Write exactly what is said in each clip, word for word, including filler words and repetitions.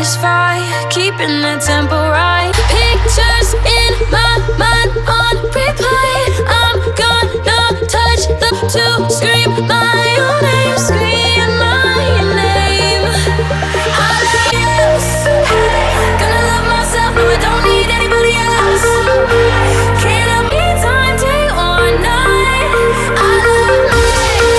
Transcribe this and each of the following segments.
satisfied, keeping the tempo right. Pictures in my mind on replay. I'm gonna touch the to scream my own name, scream my name. I love you. Gonna love myself, no, I don't need anybody else. Can't help me time, day or night. I love me.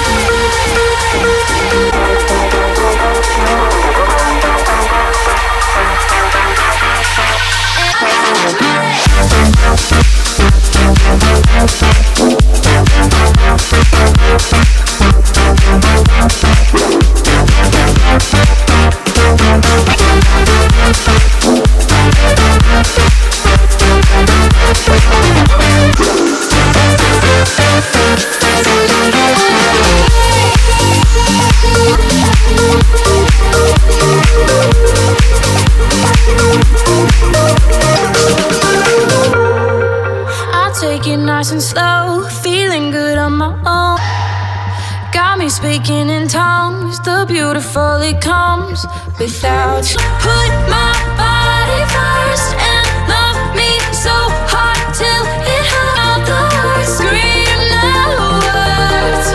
Take it nice and slow, feeling good on my own. Got me speaking in tongues, the beautiful it comes without you. Put my body first and love me so hard till it hurt the words. Scream the words.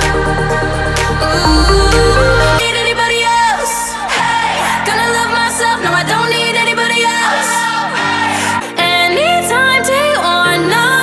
Ooh, need anybody else? Hey, gonna love myself, no, I don't need anybody else. Anytime, day or night.